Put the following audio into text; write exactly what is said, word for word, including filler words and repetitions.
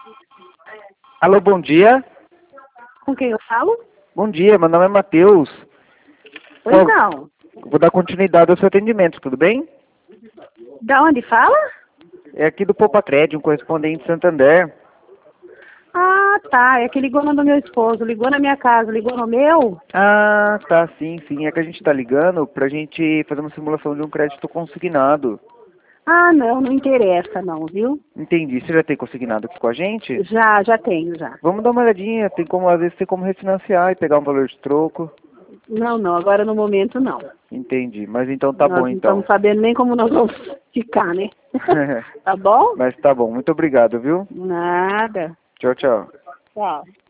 Alô, bom dia. Com quem eu falo? Bom dia, meu nome é Matheus. Pois não. Vou dar continuidade ao seu atendimento, tudo bem? Da onde fala? É aqui do Popacred, um correspondente de Santander. Ah, tá. É que ligou no do meu esposo. Ligou na minha casa. Ligou no meu? Ah, tá, sim, sim. É que a gente tá ligando pra gente fazer uma simulação de um crédito consignado. Ah, não. Não interessa não, viu? Entendi. Você já tem consignado aqui com a gente? Já, já tenho, já. Vamos dar uma olhadinha. Tem como, às vezes, tem como refinanciar e pegar um valor de troco. Não, não. Agora no momento não. Entendi. Mas então tá Nós bom, não então. estamos sabendo nem como nós vamos ficar, né? Tá bom? Mas tá bom. Muito obrigado, viu? Nada. Tchau, tchau. Tchau.